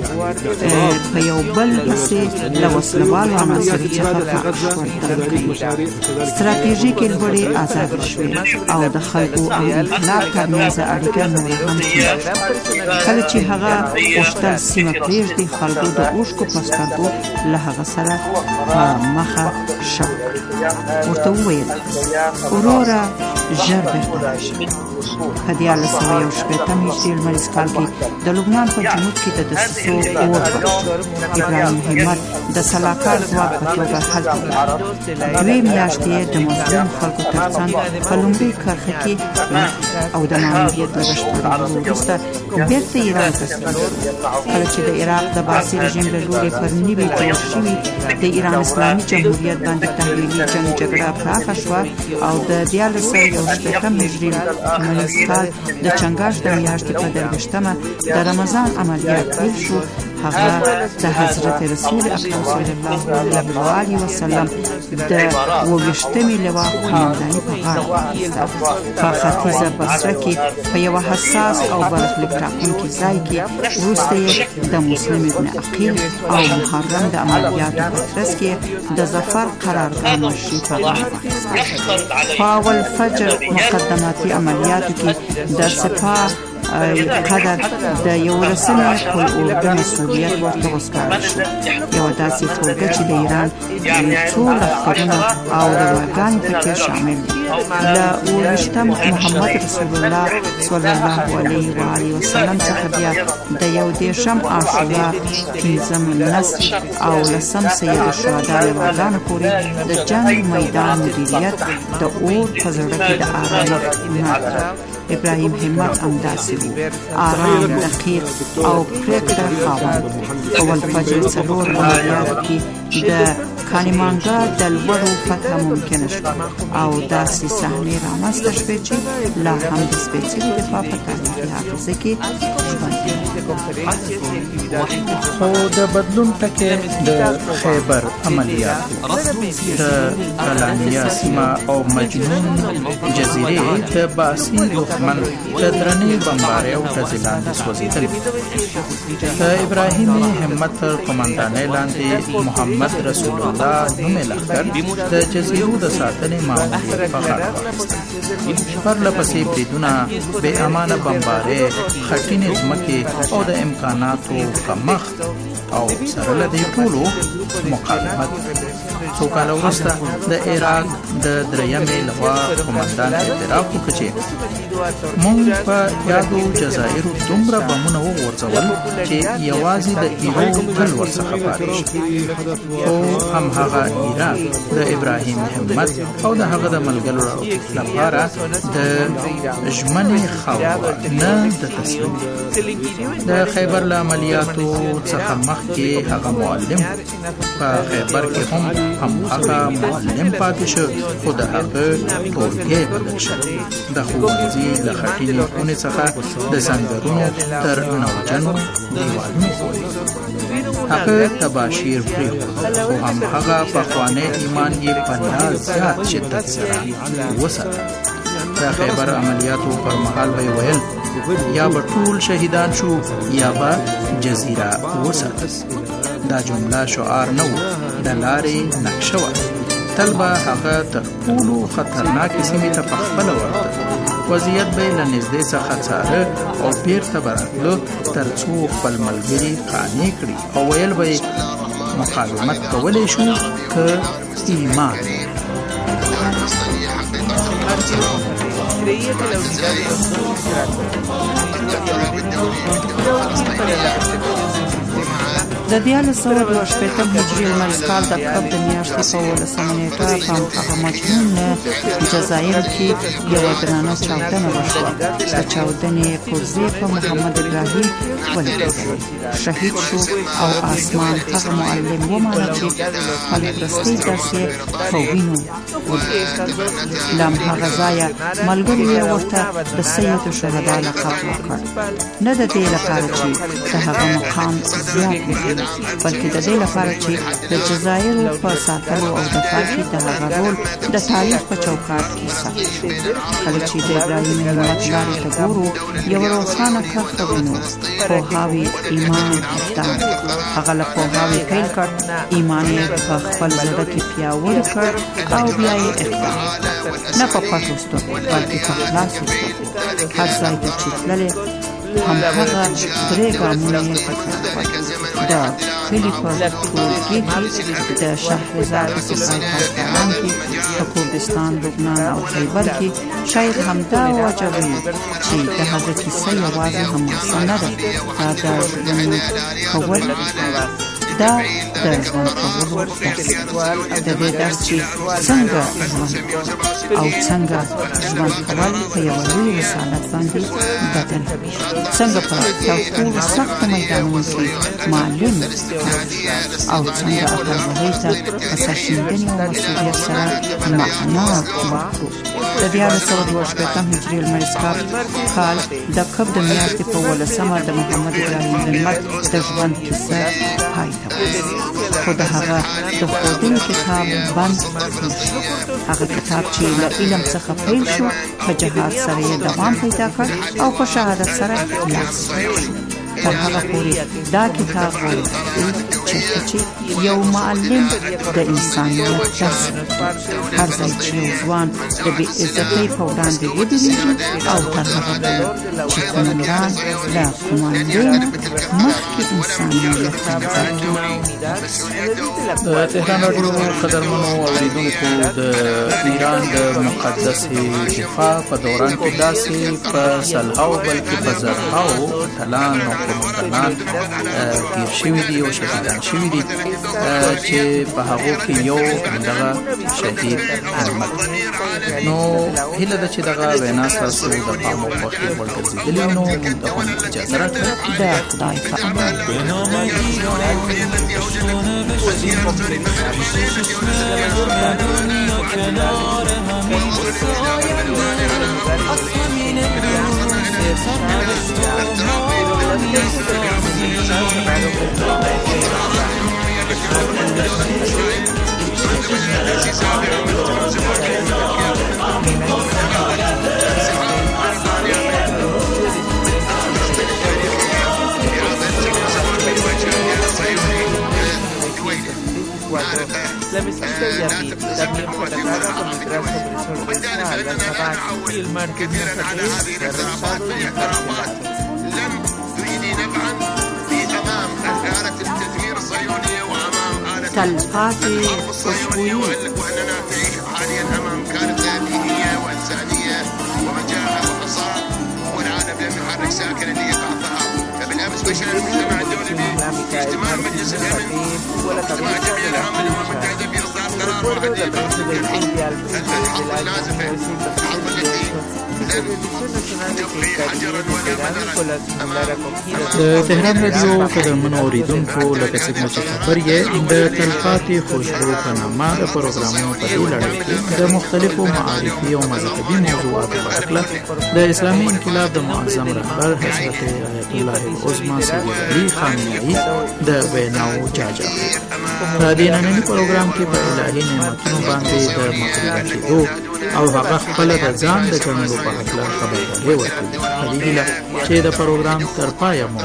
په یو بل پسې له وسلوالو عناصرو څخه ښورتل کوي. ستراتیژیکې لوړې ازادې شوې او د خلکو او انقلاب ترمنځ اړیکه نوره هم ټینګه شوه. کله چې هغه غوښتل سیمه پرېږدي، خلکو د اوښکو په سترګو له هغه سره په مخه شو. ورته وویل وروره ژر بېرته راشه. په دیارلس سوه یو شپېتم هجري لمریز کال کې د لبنان په جنوب کې د دسیسو اور بل شو. ابراهیم همت د سلاکار ځواک په توګه هلته ولاړ. دوې میاشتې یې د مظلوم خلکو ترڅنګ په لومړۍ کرښه کې او د ماموریت له بشپړېدو وروسته بېرته ایران ته ستون شو. کله چې د عراق د باسي رژیم له لورې پر نوي جوړ شوي د ایران اسلامي جمهوریت باندې تحمیلي جنګ جګړه پراخه شوه او د دیارلس سوه یو شپېتم هجري لمریز کال د چنګاښ د میاشتې په درویشتمه د رمضان عملیات پیل شو. هغه د حضرت رسول اکرم صلی الله علیه وسلم د اوویشتمې لوا قومانداني په غاړه واخیسته. په ختیځه بصره کې په یوه حساس او برخلیک ټاکونکي ځای کې وروسته یې د مسلم ابن عقیل او محرم د عملیاتو په ترڅ کې د ظفر قرارګاه مشري په غاړه واخیسته. په اول فجر مقدماتي عملیاتو کې د سپاه قدر د یولسمې پل اورګه مسؤلیت ورته وسپارل شو. یوه داسې ټولګه چې د ایران څو لښکرونه او ډګرګانې پکې شامل دي. له اوویشتم محمد رسول الله صلی الله علیه و آله وسلم څخه بیا د یو دېرشم عاشورا پنځم نصر او لسم سید الشهدا لواګانو پورې د جنګ میدان مدیریت د اور په زړه کې د آرام ناته. ابراهیم همت همداسې و، آرام، دقیق او پرېکړه خاوند. اول فجر څلور عملیاتو کې د کانیمانګا د لوړو فتحه ممکنه شوه او داسې صحنې رامنځته شوې چې لا هم د سپېڅلي دفاع په تاریخي حافظه کې ژوندۍ. خو د بدلون ټکی د خیبر عملیات د کلانیا سیمه او مجنون جزیرې د باسي دښمن د درنې بمبارۍ او ډزې لاندې سوځېدلې. د ابراهیم همت تر قوماندانۍ لاندې محمد رسول الله نومې لښکر د جزیرو د ساتنې ماموریت په غاړه واخیسته. پرله پسې بریدونه، بې امانه بمبارۍ، خټینې ځمکې او د امکاناتو کمښت او سره له دې ټولو مقاومت څو کاله وروسته د عراق د درېیمې لوا قومندان اعتراف وکړ چې موږ په یادو جزایرو دومره بمونه وغورځول چې یوازې د ایرو ګل ورڅخه پاتې شو. خو همهغه عراق د ابراهیم همت او د هغه د ملګرو لپاره د ژمنې خاوره نه د تسلیم. د خیبر له عملیاتو څخه مخکې هغه معلم په خیبر کې هم همهغه معلم پاتې شو، خو د هغه ټولګی بدل شو. د ښوونځي له خټینې خونې څخه د سنګرونو تر نوجنو دیوالونو پورې هغه تباشیر پرېښود، خو همهغه پخوانی ایمان یې په لا زیات شدت سره وساته. د خیبر عملیاتو پر مهال به ویل یا به ټول شهیدان شو یا به جزیره وساتل. دا جمله شعار نه و، د لارې نقشه وه. تل به هغه تر ټولو خطرناکې سیمې ته پخپله ورته. وضعیت به یې له نږدې څخه څاره او بیرته به راتله تر څو خپل ملګري قانع کړي او ویل به یې مقاومت کولی شو که ایمان. creía que la unidad de los dos د دیارلس سوه دوه شپېتم هجري لمریز کال د کب د میاشتې په اوولسمه نیټه په هماغه مجنون جزایرو کې یوه درنه چاودنه وشوه. د چاودنې پرزې په محمد ابراهیم ولیکل، شهید شو او آسمان هغه معلم ومانه چې خلکرستۍ درس یې په وینو ولیکل. له هماغه ځایه ملګرو یې ورته د سید الشهدا لقب ورکړ، نه د دې لپاره چې د هغه مقام زیات وي، بلکې د دې لپاره چې د جزایرو په ساتلو او دفاع کې د هغه رول د تاریخ په چوکاټ کې ثبت شو. کله چې د ابراهیم همت لارې ته ګورو، یوه روښانه کرښه وینو: پوهاوی، ایمان، اقدام. هغه له پوهاوی پیل کړ، ایمان یې په خپل زړه کې پیاوړی کړ او بیا یې اقدام، نه په پټو سترګو بلکې په خلاصو سترګو. هر ځای ته چې تللی همهغه درې ګامونه یې تکرار کړل. د کلي په ټولګي کې، د شهرزاد په سپای پاسداران کې، په کردستان، لبنان او خیبر کې. شاید همدا وجه وي چې د هغه کیسه یوازې حماسه نه ده، دا د ژوند کول دا د ژوند کولو درس د دې درس چې څنګه ژوند او څنګه ژوند کول په یوه لوی رسالت باندې بدل وي، څنګه په ټولو سختو میدانونو کې معلم او څنګه اتلولۍ ته په سرښندنې او مسؤلیت سره معنا ورکړو. د دیارلس سوه دوه شپېتم هجري لمریز کال د کب د میاشتې په اوولسمه د محمد ابراهیم همت د ژوند کیسه پای ته خو د هغه د ښودنې کتاب بند نه شو. هغه کتاب چې له علم څخه پیل شو، په جهاد سره یې دوام پیدا کړ او په شهادت سره لاس شو. تر هغه پورې دا کتاب وایي چېرته چې یو معلم د انسانیت درس هر ځای چې یو ځوان د بې عزتۍ په وړاندې ودرېږي او تر هغه پورې چې قومندان له قوماندې مخکې انسانیت د تهران راډیو قدرمنو اوریدونکو، د ایران د مقدسې دفاع په دوران کې داسې په سلهاو بلکې په زرهاو اتلان او قومندانان تیر شوي دي او شهیدان شوي دي چې په هغو کې یو همدغه شهید همت. نو هیله ده چې دغه وینا ستاسو د پام او خوښۍ وړ ګرځېدلې نو موږ ته هم اجازه راکړئ. د خدای په امان. La mesquita de Aviv también fue atacada con el gran sobresorpresa al Al-Shabaab y el martes Mosadeh fue arrestado y encarcelado. تلپاتې خوشبويي وأننا في حاليا أمام كارثة دينية وإنسانية ومجاعة وحصار والعالم لم يحرك ساكنا لإيقافها. فبالأمس بشر المجتمع الدولي باجتماع مجلس الأمن اجتماع جميع العمل المتحدة في إصدار قرار واحد بحث الحظر النازفة الحظر التي د تهران رادیو قدرمنو اوریدونکو لکه څنګه چې خبر یې د تلپاتې خوشبو په نامه د پروګرامونو په دې لړۍ کې د مختلفو معارفي او مذهبي موضوعاتو په اړه د اسلامي انقلاب د معظم رهبر حضرت آیت الله العظمى سید علي خامنه‌ای د ویناو جاجا په دې ننني پروګرام کې په الهي نعمتونو باندې د مغرور کېدو او هغه خپل د ځان د ګڼلو په هکله خبرې ورکړي. په دې هیله چې د پروګرام تر پایه مو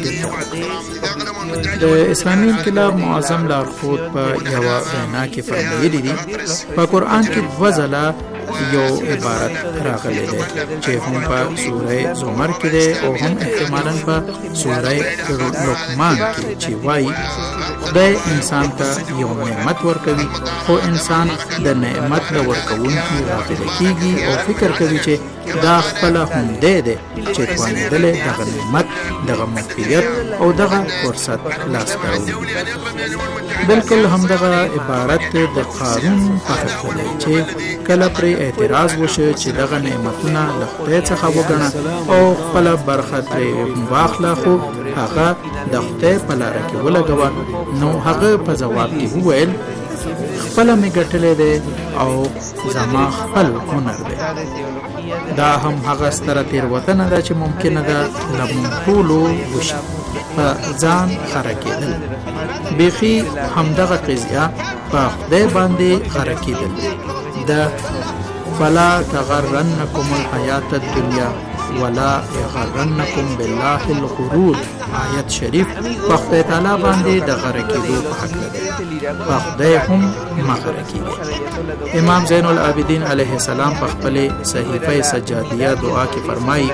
د اسلامي انقلاب معظم لارښود په یوه وینا کې فرمایلي دي په قرآن کې دوه ځله یو عبارت راغلی دی چې هم په سوره زمر کې دی او هم احتمالاً په سوره لقمان کې چې وایي خدای انسان ته یو نعمت ورکوي خو انسان د نعمت د ورکوونکي غافل کیږي او فکر کوي چې دا خپل هم دی دی چې توانېدلی دغه نعمت دغه موقعیت او دغه فرصت لاس ته راوړي. بلکل همدغه عبارت د قارون په هکله دی چې کله پرې اعتراض وشو چې دغه نعمتونه له خدای څخه وګڼه او خپله برخه ترې واخله خو هغه د خدای په لاره کې ولګوه، نو هغه په ځواب کې وویل خپله مې ګټلی دی او زما خپل هنر دی. دا هم هغه ستره تېروتنه ده چې ممکنه ده له موږ ټولو وشي، په ځان خره کېدل. بیخي همدغه قضیه په خدای باندې خره کېدل ده. فلا تغرنکم الحیات الدنیا ولا یغرنکم بالله الغرور آیت شریف په خدای تعالی باندې د غره کېدو په هکله دی، په خدای هم مه غره کېږئ. امام زین العابدین علیه السلام په خپلې صحیفه سجادیه دعا کې فرمایي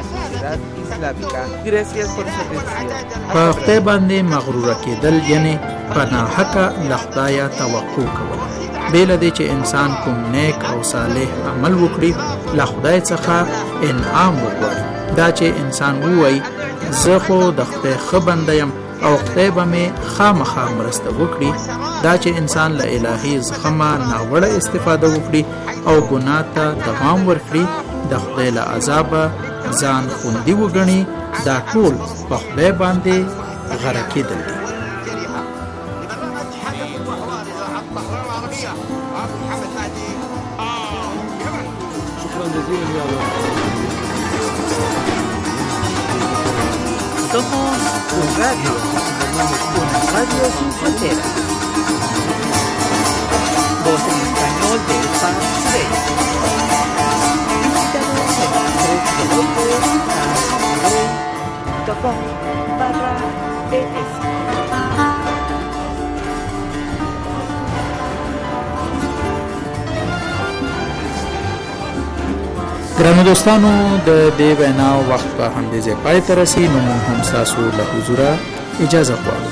په خدای باندې مغروره کېدل یعنی په ناحقه له خدایه توقع کول، بې له دې چې انسان کوم نیک او صالح عمل وکړي له خدای څخه انعام وغواړي. دا چې انسان ووایي زه خو د خدای ښه بنده یم او خدای به مې خامخا مرسته وکړي، دا چې انسان له الهي زغمه ناوړه استفاده وکړي او ګناه ته دوام ورکړي، د خدای له عذابه ځان خوندي وګڼي، دا ټول په خدای باندې غره کېدل دي. Somos un radio, una radio sin fronteras. Voz en español de Paz Rey. Visítanos en doble u doble u doble u punto com barra es. ګرانو دوستانو د دې وینا وخت په همدې ځای پای ته رسي، نو موږ هم ستاسو له حضوره اجازه غواړو.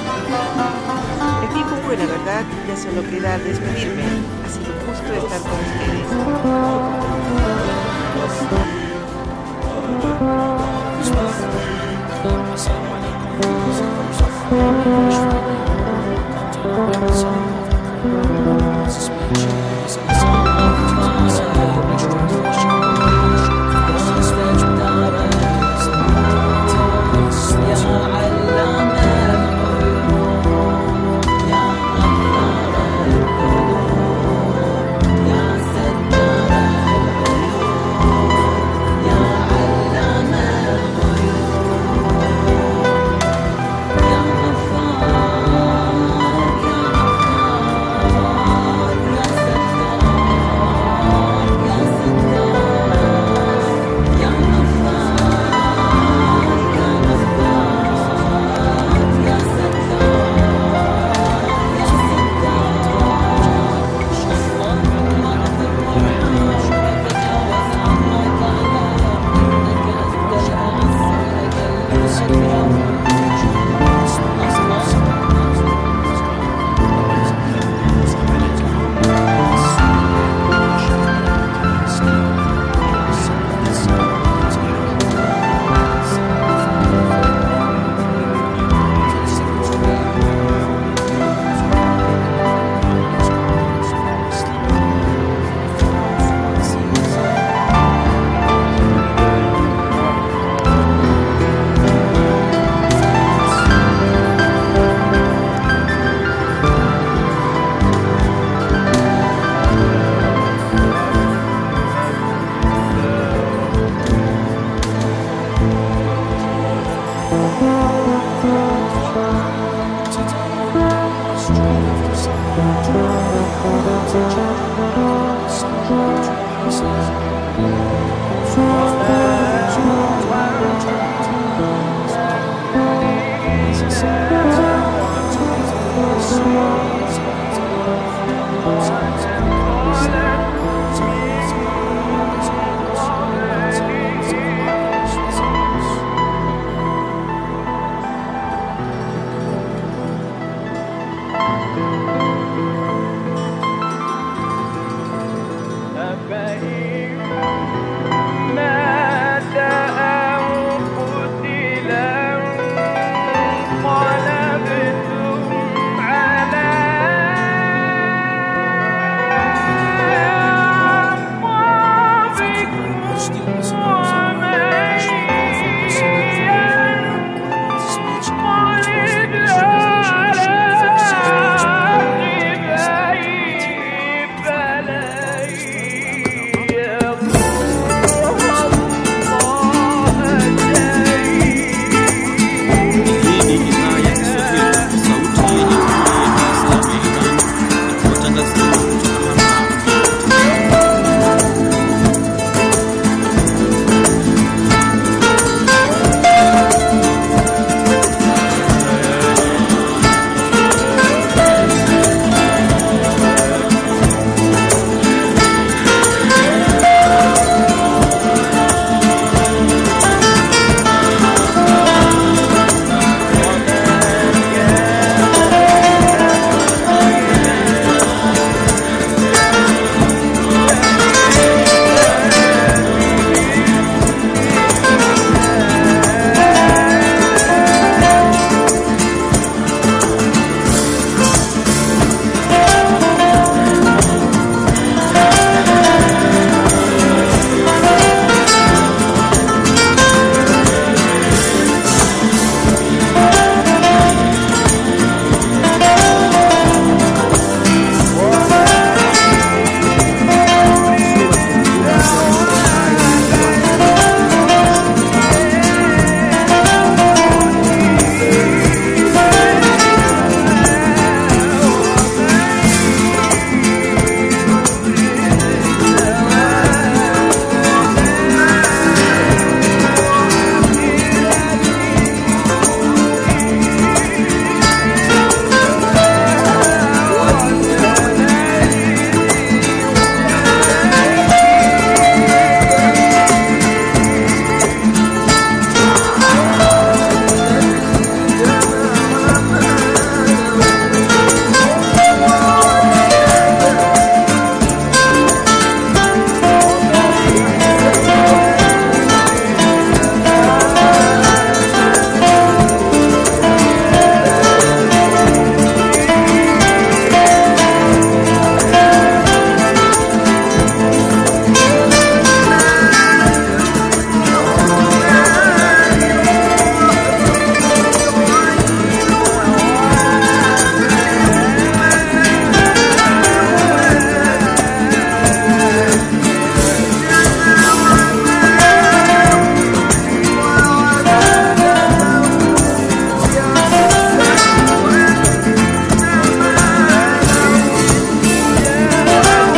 El tiempo fue, la verdad, ya solo queda despedirme. Ha sido un gusto estar con ustedes.